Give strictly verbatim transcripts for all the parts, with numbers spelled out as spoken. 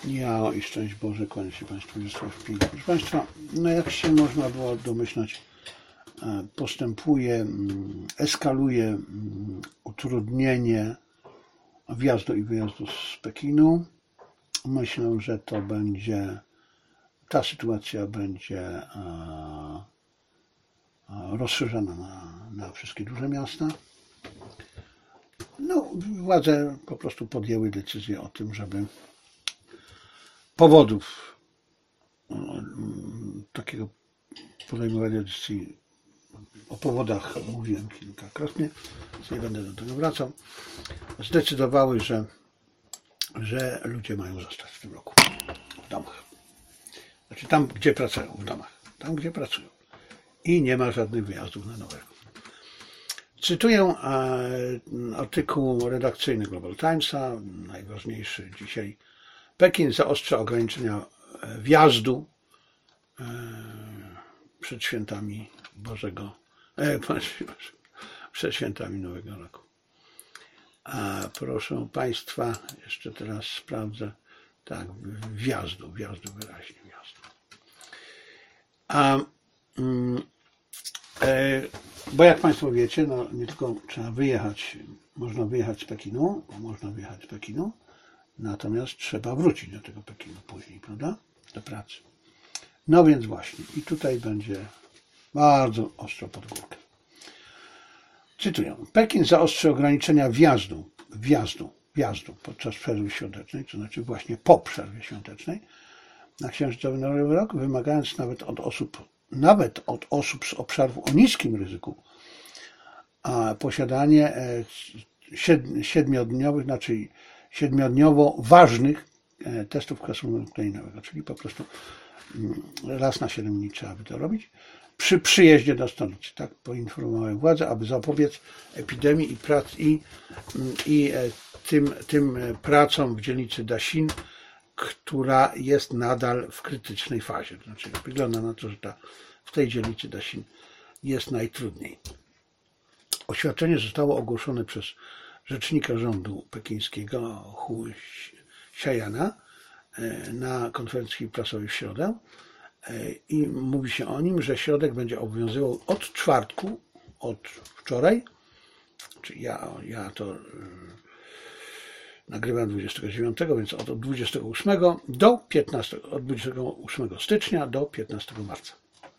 Ja i szczęść Boże, kłaniam się Państwu Wiesław Piński. Proszę Państwa, no jak się można było domyślać, postępuje, eskaluje utrudnienie wjazdu i wyjazdu z Pekinu. Myślę, że to będzie, ta sytuacja będzie rozszerzona na, na wszystkie duże miasta. No, władze po prostu podjęły decyzję o tym, żeby powodów takiego podejmowania decyzji, o powodach mówiłem kilkakrotnie, więc nie będę do tego wracał, zdecydowały, że, że ludzie mają zostać w tym roku w domach. Znaczy tam, gdzie pracują, w domach. Tam, gdzie pracują. I nie ma żadnych wyjazdów na Nowy Rok. Cytuję artykuł redakcyjny Global Timesa, najważniejszy dzisiaj. Pekin zaostrza ograniczenia wjazdu przed świętami Bożego, e, przed świętami Nowego Roku. A proszę Państwa, jeszcze teraz sprawdzę, tak, wjazdu, wjazdu wyraźnie, wjazdu. A, mm, e, bo jak Państwo wiecie, no nie tylko trzeba wyjechać, można wyjechać z Pekinu, bo można wyjechać z Pekinu, natomiast trzeba wrócić do tego Pekinu później, prawda? Do pracy. No więc właśnie, i tutaj będzie bardzo ostro pod górkę. Cytuję. Pekin zaostrzy ograniczenia wjazdu, wjazdu, wjazdu podczas przerwy świątecznej, to znaczy właśnie po przerwie świątecznej, na księżycowy Nowy Rok, wymagając nawet od osób, nawet od osób z obszarów o niskim ryzyku, a posiadanie siedmiodniowych, znaczy siedmiodniowo ważnych testów kwasu nukleinowego, czyli po prostu raz na siedem dni trzeba by to robić, przy przyjeździe do stolicy. Tak poinformowały władze, aby zapobiec epidemii i, prac, i, i tym, tym pracom w dzielnicy Daxin, która jest nadal w krytycznej fazie. To znaczy wygląda na to, że ta, w tej dzielnicy Daxin jest najtrudniej. Oświadczenie zostało ogłoszone przez rzecznika rządu pekińskiego Hu Xiaoyana na konferencji prasowej w środę i mówi się o nim, że środek będzie obowiązywał od czwartku, od wczoraj, czyli ja, ja to nagrywam dwudziestego dziewiątego, więc od dwudziestego ósmego do piętnastego, od dwudziestego ósmego stycznia do piętnastego marca.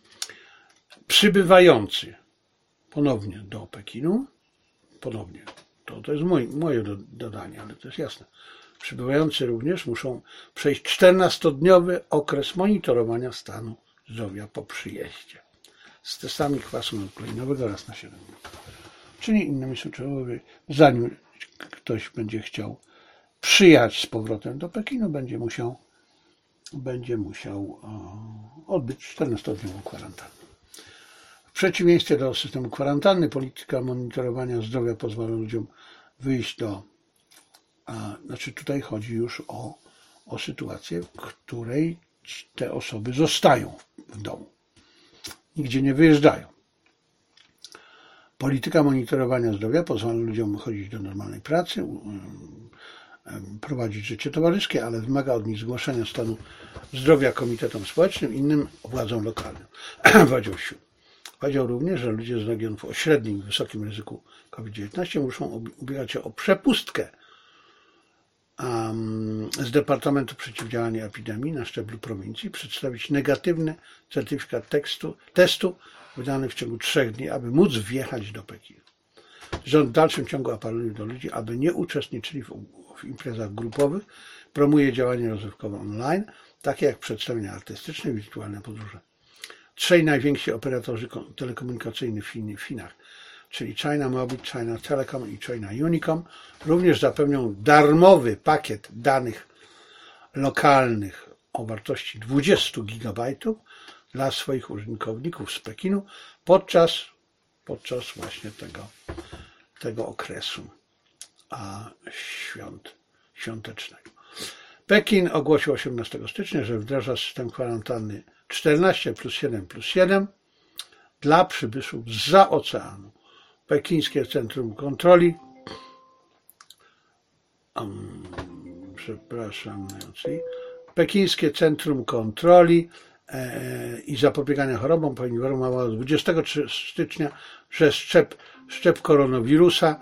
Przybywający ponownie do Pekinu, ponownie, to, to jest moje, moje dodanie, ale to jest jasne. Przybywający również muszą przejść czternastodniowy okres monitorowania stanu zdrowia po przyjeździe z testami kwasu nukleinowego raz na siedem dni. Czyli innymi słowy, zanim ktoś będzie chciał przyjechać z powrotem do Pekinu, będzie musiał, będzie musiał odbyć czternastodniową kwarantannę. W przeciwieństwie do systemu kwarantanny, polityka monitorowania zdrowia pozwala ludziom wyjść do A, znaczy tutaj chodzi już o, o sytuację, w której te osoby zostają w domu. Nigdzie nie wyjeżdżają. Polityka monitorowania zdrowia pozwala ludziom chodzić do normalnej pracy, prowadzić życie towarzyskie, ale wymaga od nich zgłaszania stanu zdrowia komitetom społecznym i innym władzom lokalnym. Powiedział Siu. Powiedział również, że ludzie z regionów o średnim i wysokim ryzyku COVID dziewiętnaście muszą ubiegać się o przepustkę z Departamentu Przeciwdziałania Epidemii na szczeblu prowincji, przedstawić negatywny certyfikat tekstu, testu wydany w ciągu trzech dni, aby móc wjechać do Pekinu. Rząd w dalszym ciągu apeluje do ludzi, aby nie uczestniczyli w, w imprezach grupowych, promuje działania rozrywkowe online, takie jak przedstawienia artystyczne i wirtualne podróże. Trzej najwięksi operatorzy telekomunikacyjni w Chinach, czyli China Mobile, China Telecom i China Unicom, również zapewnią darmowy pakiet danych lokalnych o wartości dwadzieścia gigabajtów dla swoich użytkowników z Pekinu podczas, podczas właśnie tego, tego okresu a świąt, świątecznego. Pekin ogłosił osiemnastego stycznia, że wdraża system kwarantanny czternaście plus siedem plus siedem dla przybyszów zza oceanu. Pekińskie Centrum Kontroli um, przepraszam, Pekińskie Centrum Kontroli i Zapobiegania Chorobom poinformowało dwudziestego stycznia, że szczep, szczep koronawirusa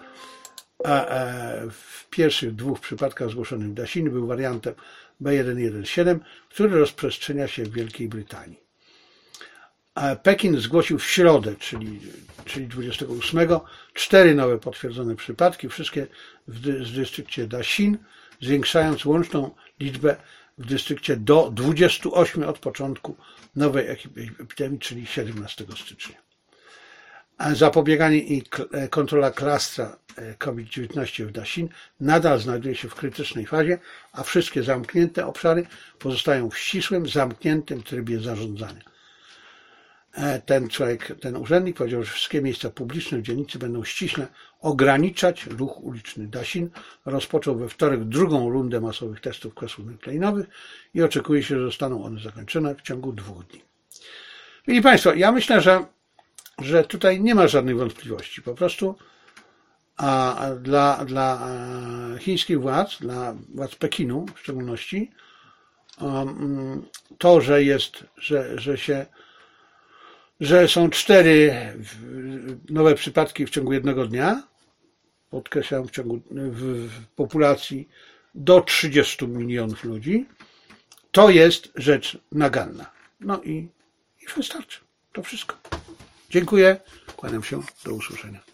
w pierwszych dwóch przypadkach zgłoszonych w Dashin był wariantem B jeden jeden siedem, który rozprzestrzenia się w Wielkiej Brytanii. Pekin zgłosił w środę, czyli, czyli dwudziestego ósmego, cztery nowe potwierdzone przypadki, wszystkie w dy, w dystrykcie Dashin, zwiększając łączną liczbę w dystrykcie do dwudziestu ośmiu od początku nowej epidemii, czyli siedemnastego stycznia. Zapobieganie i kontrola klastra COVID dziewiętnaście w Dashin nadal znajduje się w krytycznej fazie, a wszystkie zamknięte obszary pozostają w ścisłym, zamkniętym trybie zarządzania. Ten człowiek, ten urzędnik powiedział, że wszystkie miejsca publiczne w dzielnicy będą ściśle ograniczać ruch uliczny. Dashin rozpoczął we wtorek drugą rundę masowych testów kwasów nukleinowych i oczekuje się, że zostaną one zakończone w ciągu dwóch dni. Mili Państwo, ja myślę, że, że tutaj nie ma żadnych wątpliwości. Po prostu a dla, dla chińskich władz, dla władz Pekinu w szczególności, to, że jest, że, że się że są cztery nowe przypadki w ciągu jednego dnia, podkreślam, w ciągu w, w populacji do trzydziestu milionów ludzi, to jest rzecz naganna. No i, i wystarczy. To wszystko. Dziękuję. Kłaniam się. Do usłyszenia.